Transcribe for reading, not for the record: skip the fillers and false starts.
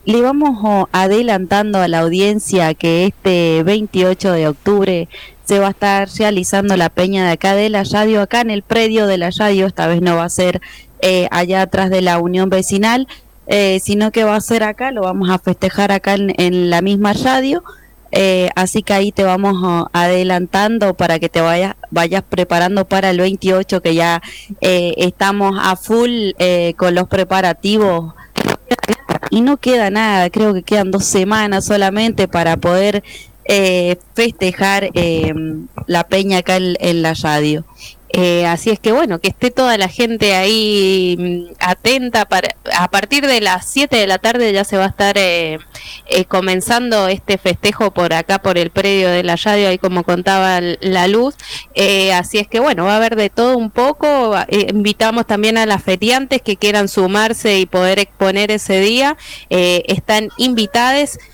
le vamos adelantando a la audiencia que este 28 de octubre se va a estar realizando la peña de acá de la radio, acá en el predio de la radio. Esta vez no va a ser allá atrás de la Unión Vecinal, sino que va a ser acá, lo vamos a festejar acá en la misma radio. Así que ahí te vamos adelantando para que te vayas preparando para el 28, que ya estamos a full con los preparativos. Y no queda nada, creo que quedan 2 semanas solamente para poder festejar la peña acá en la radio. Así es que bueno, que esté toda la gente ahí atenta. A partir de las 7 de la tarde ya se va a estar comenzando este festejo por acá, por el predio de la radio, ahí como contaba la Luz. Así es que bueno, va a haber de todo un poco. Invitamos también a las feriantes que quieran sumarse y poder exponer ese día. Están invitadas.